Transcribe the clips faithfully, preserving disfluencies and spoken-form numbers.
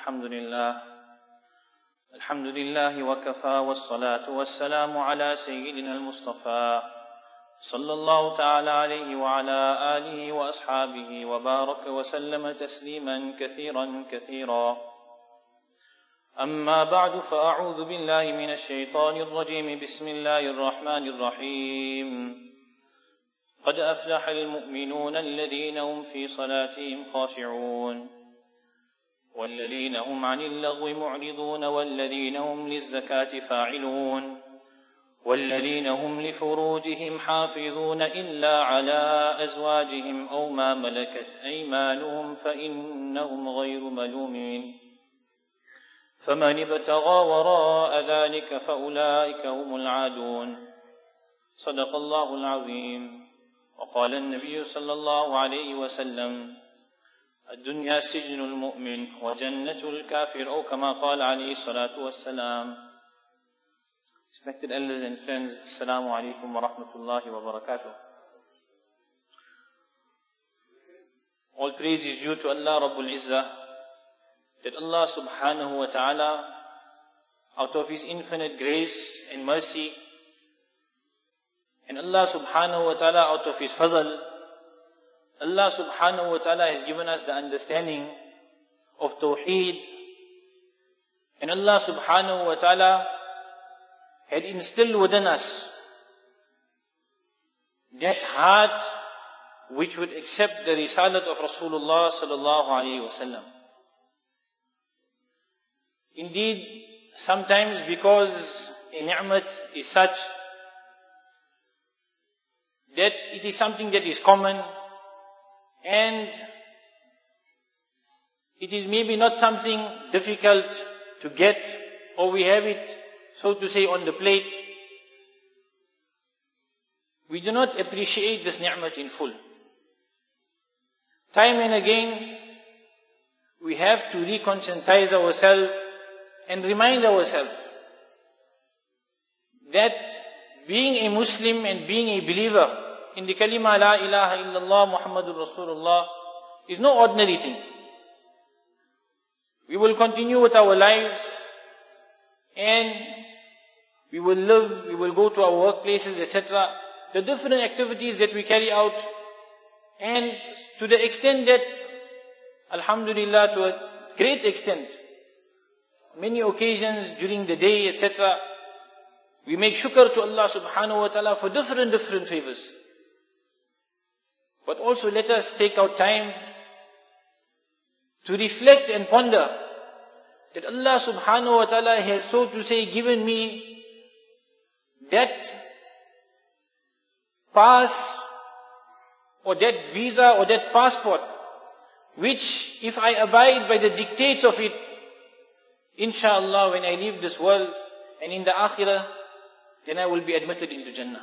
الحمد لله الحمد لله وكفى والصلاة والسلام على سيدنا المصطفى صلى الله تعالى عليه وعلى آله وأصحابه وبارك وسلم تسليما كثيرا كثيرا. أما بعد فأعوذ بالله من الشيطان الرجيم. بسم الله الرحمن الرحيم. قد أفلح المؤمنون الذين هم في صلاتهم خاشعون والذين هم عن اللغو معرضون والذين هم للزكاة فاعلون والذين هم لفروجهم حافظون إلا على أزواجهم أو ما ملكت أيمانهم فإنهم غير ملومين فمن ابتغى وراء ذلك فأولئك هم العادون. صدق الله العظيم. وقال النبي صلى الله عليه وسلم: الدنيا سجن المؤمن وجنة الكافر، أو كما قال عليه الصلاة والسلام. Respected elders and friends, Assalamu alaikum wa rahmatullahi wa barakatuh. All praise is due to Allah Rabbul Izzah, that Allah subhanahu wa ta'ala, out of His infinite grace and mercy, and Allah subhanahu wa ta'ala out of His fazl, Allah subhanahu wa ta'ala has given us the understanding of Tawheed, and Allah subhanahu wa ta'ala had instilled within us that heart which would accept the risalat of Rasulullah sallallahu alayhi wa sallam. Indeed, sometimes because a ni'mat is such that it is something that is common, and it is maybe not something difficult to get, or we have it, so to say, on the plate, we do not appreciate this ni'mat in full. Time and again, we have to reconscientize ourselves and remind ourselves that being a Muslim and being a believer in the kalima La ilaha illallah Muhammadur Rasulullah is no ordinary thing. We will continue with our lives, and we will live, we will go to our workplaces, et cetera. The different activities that we carry out, and to the extent that, alhamdulillah, to a great extent, many occasions during the day, et cetera, we make shukr to Allah subhanahu wa ta'ala for different, different favors. But also let us take out time to reflect and ponder that Allah subhanahu wa ta'ala has, so to say, given me that pass or that visa or that passport, which if I abide by the dictates of it, inshallah, when I leave this world and in the akhirah, then I will be admitted into Jannah.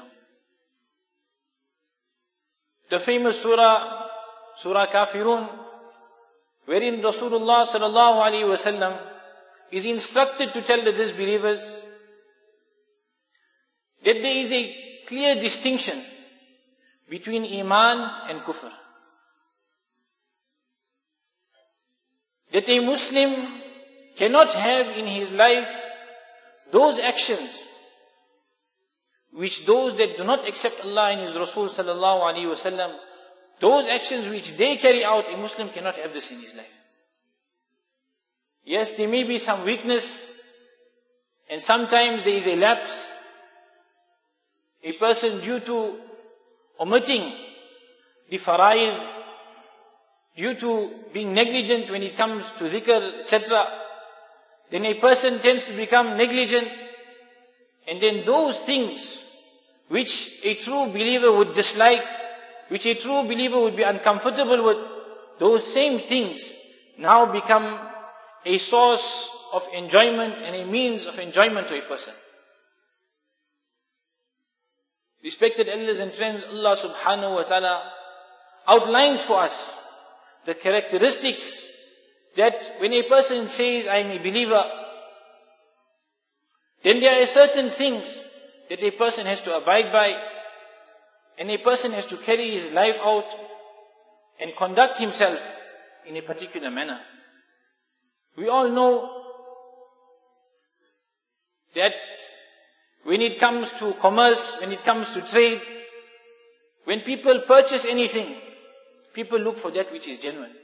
The famous surah, Surah Kafirun, wherein Rasulullah sallallahu alaihi wasallam is instructed to tell the disbelievers that there is a clear distinction between Iman and Kufr. That a Muslim cannot have in his life those actions which those that do not accept Allah and His Rasul sallallahu alaihi wasallam, those actions which they carry out, a Muslim cannot have this in his life. Yes, there may be some weakness, and sometimes there is a lapse. A person, due to omitting the faraid, due to being negligent when it comes to dhikr, et cetera, then a person tends to become negligent, and then those things which a true believer would dislike, which a true believer would be uncomfortable with, those same things now become a source of enjoyment and a means of enjoyment to a person. Respected elders and friends, Allah subhanahu wa ta'ala outlines for us the characteristics that when a person says, I am a believer, then there are certain things that a person has to abide by, and a person has to carry his life out and conduct himself in a particular manner. We all know that when it comes to commerce, when it comes to trade, when people purchase anything, people look for that which is genuine.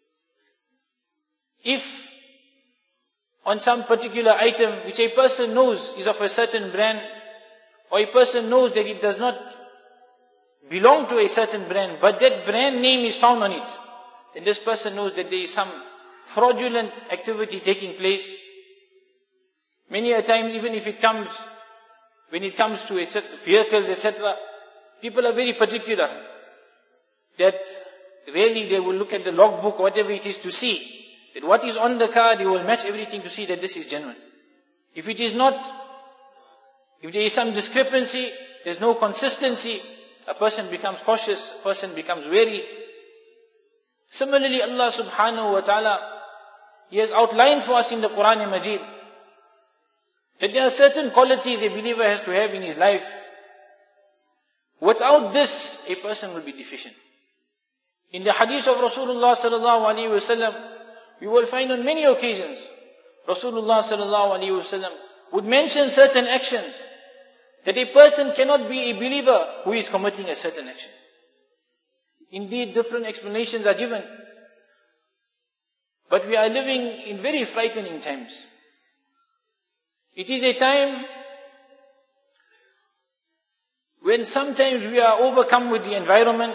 If on some particular item which a person knows is of a certain brand, or a person knows that it does not belong to a certain brand, but that brand name is found on it, then this person knows that there is some fraudulent activity taking place. Many a time, even if it comes, when it comes to et cetera, vehicles, et cetera, people are very particular that really they will look at the logbook, whatever it is, to see that what is on the car, they will match everything to see that this is genuine. If it is not, if there is some discrepancy, there's no consistency, a person becomes cautious, a person becomes wary. Similarly, Allah subhanahu wa ta'ala, He has outlined for us in the Quran Majid that there are certain qualities a believer has to have in his life. Without this, a person will be deficient. In the hadith of Rasulullah sallallahu alaihi wasallam, we will find on many occasions, Rasulullah sallallahu alaihi wasallam would mention certain actions that a person cannot be a believer who is committing a certain action. Indeed, different explanations are given. But we are living in very frightening times. It is a time when sometimes we are overcome with the environment,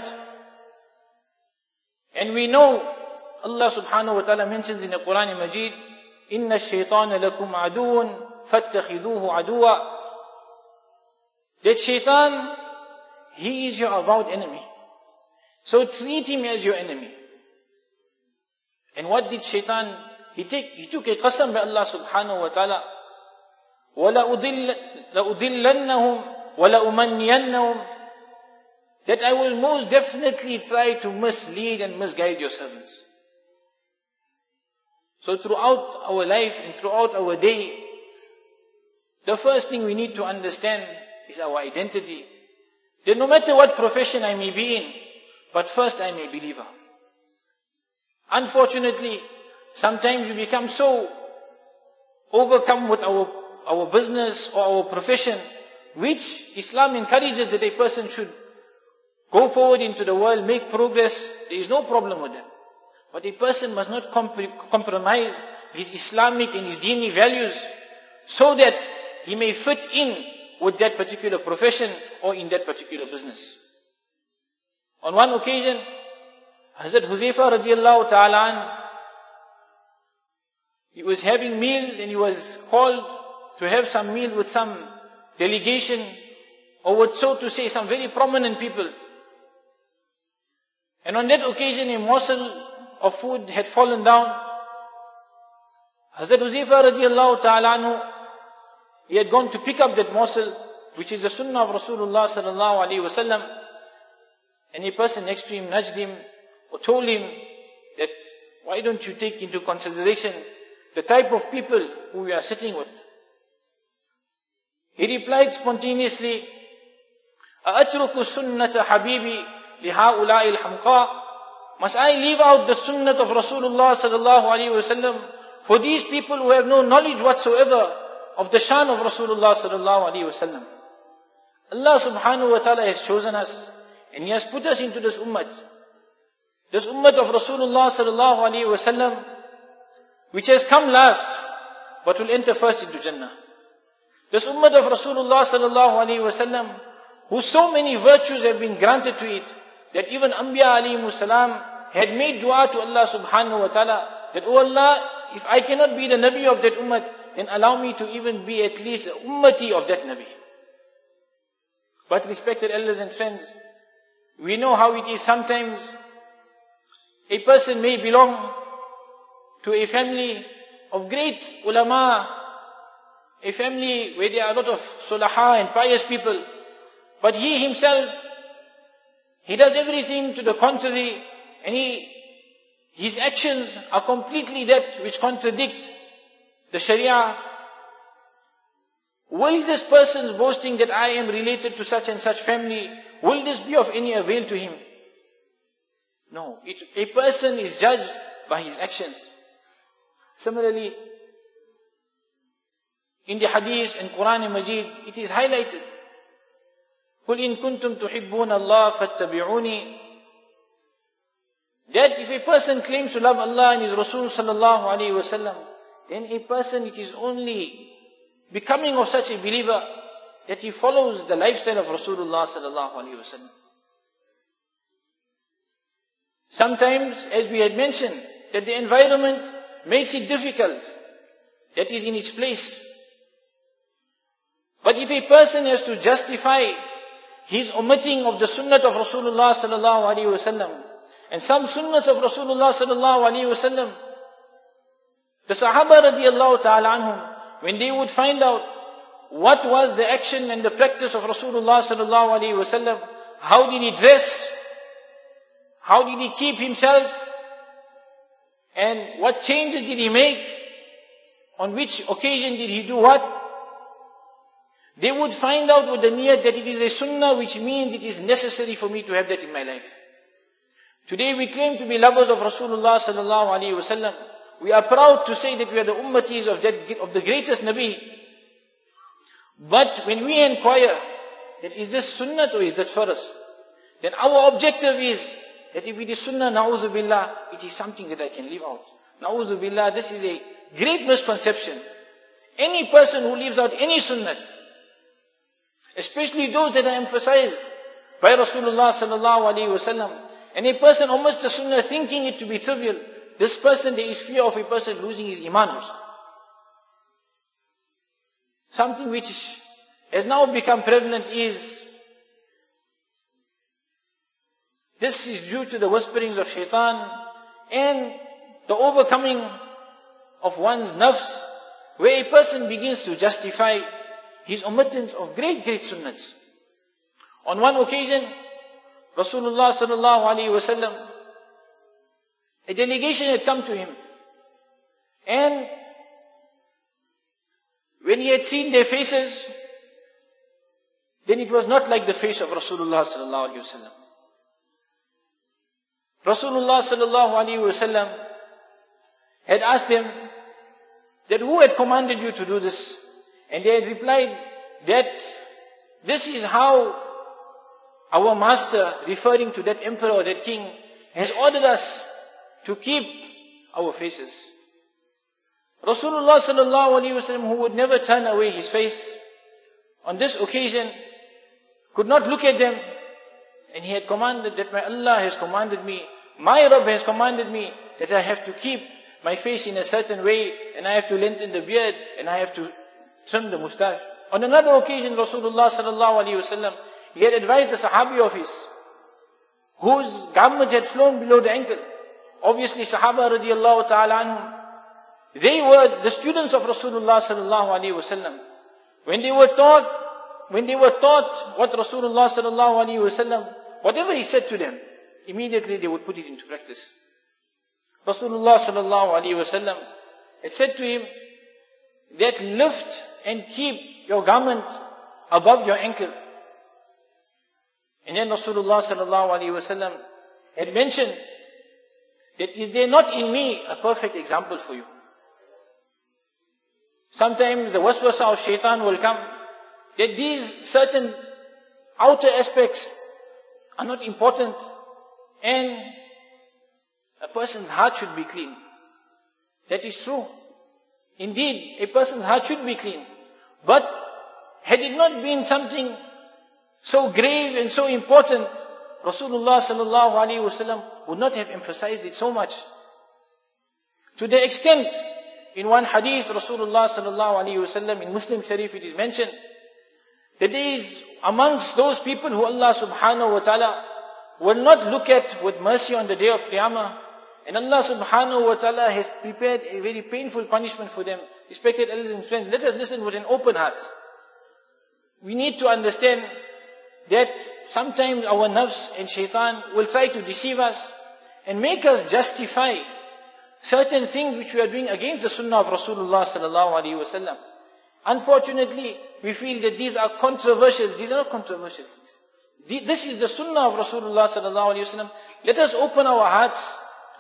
and we know Allah subhanahu wa ta'ala mentions in the Quran Majid, إِنَّ الشَّيْطَانَ لَكُمْ عَدُوٌ فَاتَّخِذُوهُ عَدُوًا. That shaitan, he is your avowed enemy. So treat him as your enemy. And what did shaitan? He, take, he took a qasam by Allah subhanahu wa ta'ala. وَلَأُضِلَّنَّهُمْ وَلَأُمَنِّيَنَّهُمْ. That I will most definitely try to mislead and misguide your servants. So throughout our life and throughout our day, the first thing we need to understand is our identity. That no matter what profession I may be in, but first I am a believer. Unfortunately, sometimes we become so overcome with our, our business or our profession, which Islam encourages that a person should go forward into the world, make progress. There is no problem with that. But a person must not comp- compromise his Islamic and his Dini values so that he may fit in with that particular profession or in that particular business. On one occasion, Hazrat Huzaifa radiallahu ta'ala an, he was having meals and he was called to have some meal with some delegation, or with, so to say, some very prominent people. And on that occasion, a morsel of food had fallen down. Hazrat Huzaifa radiallahu ta'ala anhu, he had gone to pick up that morsel, which is the sunnah of Rasulullah sallallahu alaihi wasallam. And a person next to him nudged him or told him that, why don't you take into consideration the type of people who we are sitting with? He replied spontaneously, أَأَتْرُكُ سُنَّةَ حَبِيبِي لِهَؤُلَاءِ الْحَمْقَى. Must I leave out the sunnah of Rasulullah sallallahu alaihi wasallam for these people who have no knowledge whatsoever of the shan of Rasulullah sallallahu alaihi wasallam? Allah subhanahu wa ta'ala has chosen us and He has put us into this ummah. This ummah of Rasulullah sallallahu alaihi wasallam, which has come last, but will enter first into Jannah. This ummah of Rasulullah sallallahu alaihi wasallam, whose so many virtues have been granted to it, that even Anbiya alayhimu salam had made dua to Allah subhanahu wa ta'ala, that, oh Allah, if I cannot be the Nabi of that ummah, then allow me to even be at least a ummati of that Nabi. But respected elders and friends, we know how it is sometimes. A person may belong to a family of great ulama, a family where there are a lot of sulaha and pious people, but he himself, he does everything to the contrary, and he, his actions are completely that which contradict the Sharia. Will this person's boasting that I am related to such and such family, will this be of any avail to him? No. It, a person is judged by his actions. Similarly, in the Hadith and Quran and Majid, it is highlighted. قُلْ إِن كُنْتُمْ تُحِبُّونَ اللَّهَ فَاتَّبِعُونِي. That if a person claims to love Allah and His Rasul sallallahu alayhi wa sallam, then a person, it is only becoming of such a believer that he follows the lifestyle of Rasulullah sallallahu alayhi wa sallam. Sometimes, as we had mentioned, that the environment makes it difficult. That is in its place. But if a person has to justify his omitting of the sunnah of Rasulullah sallallahu alayhi wa sallam, and some sunnahs of Rasulullah sallallahu alayhi wa sallam, the Sahaba radiallahu ta'ala anhum, when they would find out what was the action and the practice of Rasulullah sallallahu alayhi wa sallam, how did he dress, how did he keep himself, and what changes did he make, on which occasion did he do what, they would find out with the niyat that it is a sunnah, which means it is necessary for me to have that in my life. Today we claim to be lovers of Rasulullah sallallahu alayhi wa sallam. We are proud to say that we are the ummatis of that, of the greatest Nabi. But when we inquire that is this sunnah or is that farz, then our objective is that if it is sunnah, na'udhu billah, it is something that I can live out. Na'udhu billah, this is a great misconception. Any person who leaves out any sunnah, especially those that are emphasized by Rasulullah sallallahu alayhi wa sallam, and a person omits the sunnah thinking it to be trivial, this person, there is fear of a person losing his iman also. Something which has now become prevalent is, this is due to the whisperings of shaitan and the overcoming of one's nafs, where a person begins to justify his omittance of great, great sunnahs. On one occasion, Rasulullah sallallahu alayhi wa sallam, a delegation had come to him, and when he had seen their faces, then it was not like the face of Rasulullah sallallahu alayhi wa sallam. Rasulullah sallallahu alayhi wa sallam had asked them that who had commanded you to do this? And they had replied that this is how our master, referring to that emperor or that king, has ordered us to keep our faces. Rasulullah sallallahu alayhi wa sallam, who would never turn away his face, on this occasion could not look at them, and he had commanded that my Allah has commanded me, my Rabb has commanded me that I have to keep my face in a certain way, and I have to lengthen the beard, and I have to trim the mustache. On another occasion, Rasulullah sallallahu alayhi wa sallam, he had advised a sahabi of his, whose garment had flown below the ankle. Obviously, Sahaba radiallahu ta'ala anhum, they were the students of Rasulullah sallallahu alayhi wa sallam. When they were taught, when they were taught what Rasulullah sallallahu alayhi wa sallam, whatever he said to them, immediately they would put it into practice. Rasulullah sallallahu alayhi wa sallam had said to him that lift and keep your garment above your ankle. And then Rasulullah sallallahu alayhi wa sallam had mentioned that is there not in me a perfect example for you? Sometimes the waswasa of shaitan will come that these certain outer aspects are not important, and a person's heart should be clean. That is true. Indeed, a person's heart should be clean. But had it not been something so grave and so important, Rasulullah sallallahu alaihi wasallam would not have emphasized it so much. To the extent, in one hadith, Rasulullah sallallahu alaihi wasallam, in Muslim Sharif it is mentioned, that there is amongst those people who Allah subhanahu wa ta'ala will not look at with mercy on the day of Qiyamah, and Allah subhanahu wa ta'ala has prepared a very painful punishment for them. Respected elders and friends, let us listen with an open heart. We need to understand that sometimes our nafs and shaitan will try to deceive us and make us justify certain things which we are doing against the sunnah of Rasulullah sallallahu alaihi wasallam. Unfortunately, we feel that these are controversial. These are not controversial things. This is the sunnah of Rasulullah sallallahu alaihi wasallam. Let us open our hearts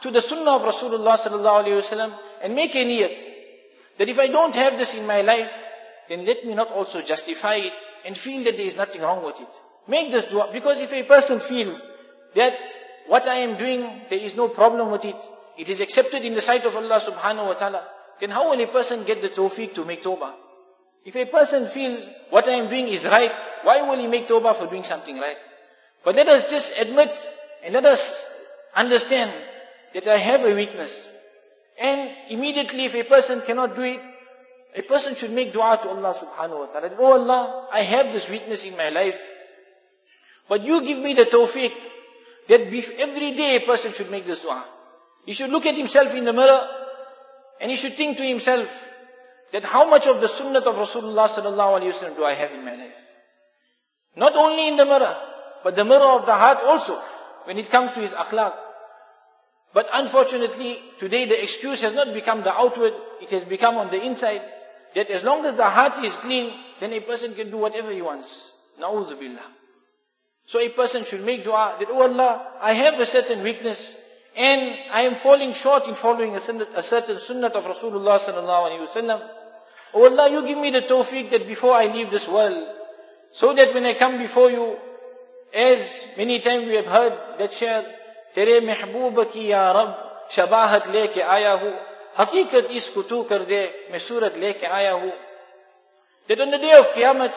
to the sunnah of Rasulullah sallallahu alaihi wasallam and make a niyat that if I don't have this in my life, then let me not also justify it and feel that there is nothing wrong with it. Make this dua, because if a person feels that what I am doing, there is no problem with it, it is accepted in the sight of Allah subhanahu wa ta'ala, then how will a person get the tawfiq to make tawbah? If a person feels what I am doing is right, why will he make tawbah for doing something right? But let us just admit and let us understand that I have a weakness. And immediately if a person cannot do it, a person should make dua to Allah subhanahu wa ta'ala. Oh Allah, I have this weakness in my life, but you give me the tawfiq that every day a person should make this dua. He should look at himself in the mirror and he should think to himself that how much of the sunnah of Rasulullah sallallahu alaihi wasallam do I have in my life? Not only in the mirror, but the mirror of the heart also, when it comes to his akhlaq. But unfortunately, today the excuse has not become the outward, it has become on the inside, that as long as the heart is clean, then a person can do whatever he wants. Na'udhu billah. So a person should make dua that, oh Allah, I have a certain weakness, and I am falling short in following a, sunnah, a certain sunnah of Rasulullah sallallahu alaihi wasallam. Oh Allah, you give me the tawfiq that before I leave this world, so that when I come before you, as many times we have heard that share, Tere mehboob ki ya Rab, shabahat leke aaya hu, haqiqat isko tu kar de, main surat leke aaya hu. That on the day of Qiyamah,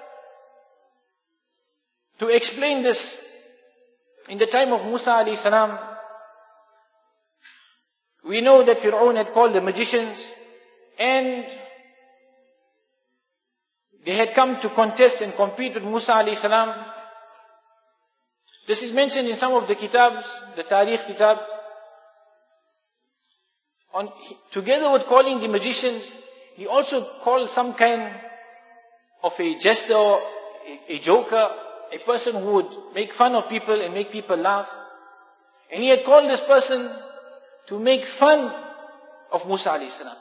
to explain this, in the time of Musa alayhi salam, we know that Fir'aun had called the magicians, and they had come to contest and compete with Musa alayhi salam. This is mentioned in some of the kitabs, the Tariq kitab. On, together with calling the magicians, he also called some kind of a jester, a, a joker, a person who would make fun of people and make people laugh. And he had called this person to make fun of Musa alayhi salam.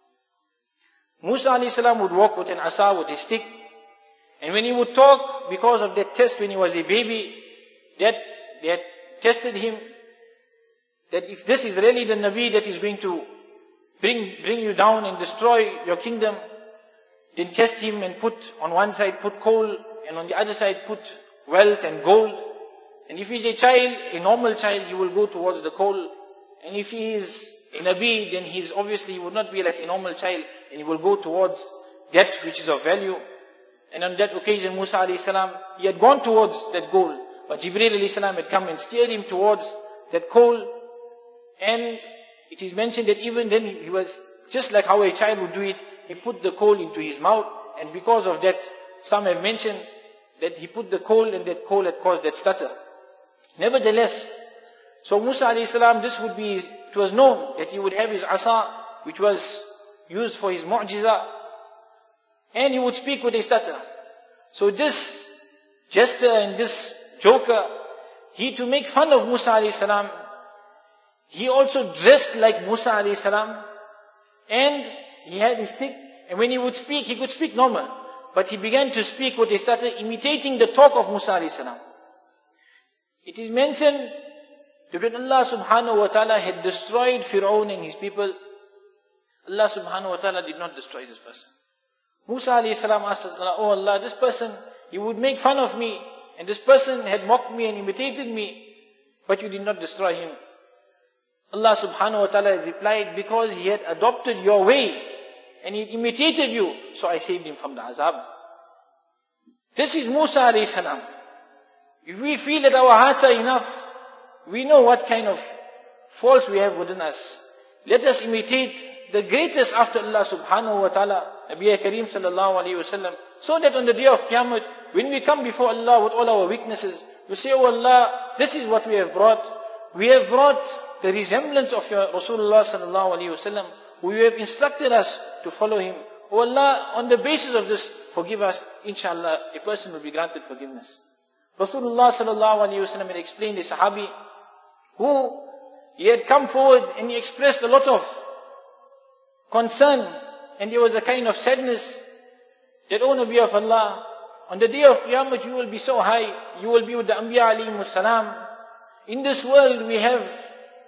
Musa alayhi salam would walk with an asa, with a stick. And when he would talk, because of that test when he was a baby, that they had tested him, that if this is really the Nabi that is going to bring, bring you down and destroy your kingdom, then test him and put on one side, put coal, and on the other side put wealth and gold. And if he's a child, a normal child, he will go towards the coal. And if he is a Nabi, then he's obviously, he would not be like a normal child, and he will go towards that which is of value. And on that occasion, Musa alayhi salam, he had gone towards that gold, but Jibreel alayhi salam had come and steered him towards that coal. And it is mentioned that even then he was, just like how a child would do it, he put the coal into his mouth, and because of that, some have mentioned that he put the coal and that coal had caused that stutter. Nevertheless, so Musa alayhi salam, this would be, it was known that he would have his asa, which was used for his mu'jiza, and he would speak with a stutter. So this jester and this joker, he to make fun of Musa alayhi salam, he also dressed like Musa alayhi salam, and he had his stick, and when he would speak, he could speak normal, but he began to speak with a stutter, imitating the talk of Musa alayhi salam. It is mentioned that when Allah subhanahu wa ta'ala had destroyed Fir'aun and his people, Allah subhanahu wa ta'ala did not destroy this person. Musa alayhi salam asked Allah, oh Allah, this person, he would make fun of me, and this person had mocked me and imitated me, but you did not destroy him. Allah subhanahu wa ta'ala replied, because he had adopted your way, and he imitated you, so I saved him from the azab. This is Musa alayhi salam. If we feel that our hearts are enough, we know what kind of faults we have within us. Let us imitate the greatest after Allah subhanahu wa ta'ala, Nabi Kareem sallallahu alayhi wa sallam, so that on the day of Qiyamah, when we come before Allah with all our weaknesses, we say, oh Allah, this is what we have brought. We have brought the resemblance of your Rasulullah sallallahu alayhi wa sallam, who you have instructed us to follow him. Oh Allah, on the basis of this, forgive us. Inshallah, a person will be granted forgiveness. Rasulullah sallallahu alayhi wa sallam had explained a sahabi, who he had come forward and he expressed a lot of concern, and there was a kind of sadness that, O Nabi of Allah, on the day of Qiyamah you will be so high, you will be with the Anbiya alayhimus salam. In this world we have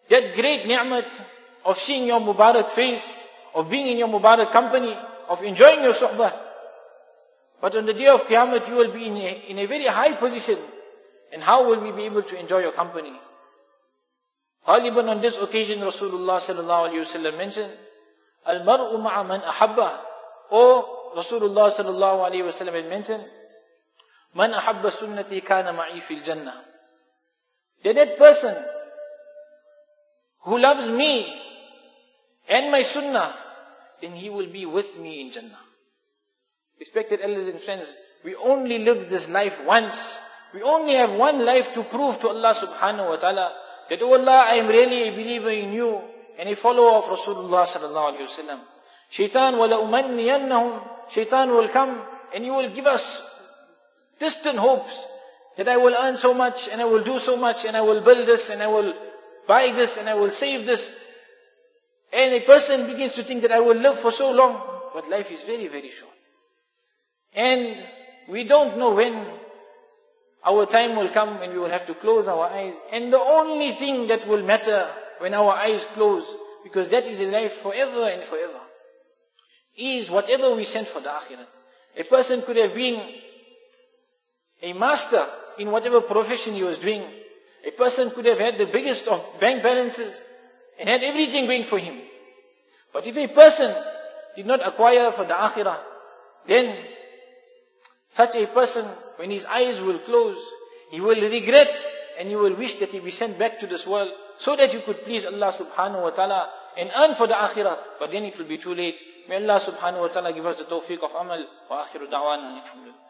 that great ni'mat of seeing your Mubarak face, of being in your Mubarak company, of enjoying your suhbah. But on the day of Qiyamah, you will be in a, in a very high position. And how will we be able to enjoy your company? Ghaliban on this occasion, Rasulullah sallallahu alayhi wa sallam mentioned, Al-mar'u ma'a man ahabba. Or Rasulullah sallallahu alayhi wa sallam had mentioned, Man ahabba sunnati kana ma'i fil jannah. That that person who loves me and my sunnah, then he will be with me in Jannah. Respected elders and friends, we only live this life once. We only have one life to prove to Allah subhanahu wa ta'ala that, oh Allah, I am really a believer in you and a follower of Rasulullah sallallahu alayhi wa sallam. Shaitan wala umanniyannahum. Shaitan will come and he will give us distant hopes that I will earn so much and I will do so much and I will build this and I will buy this and I will save this. And a person begins to think that I will live for so long. But life is very, very short. And we don't know when our time will come when we will have to close our eyes. And the only thing that will matter when our eyes close, because that is a life forever and forever, is whatever we sent for the akhirah. A person could have been a master in whatever profession he was doing. A person could have had the biggest of bank balances and had everything going for him. But if a person did not acquire for the akhirah, then such a person, when his eyes will close, he will regret and he will wish that he be sent back to this world so that he could please Allah subhanahu wa ta'ala and earn for the akhirah. But then it will be too late. May Allah subhanahu wa ta'ala give us the tawfiq of amal. Wa akhiru da'wana. Alhamdulillah.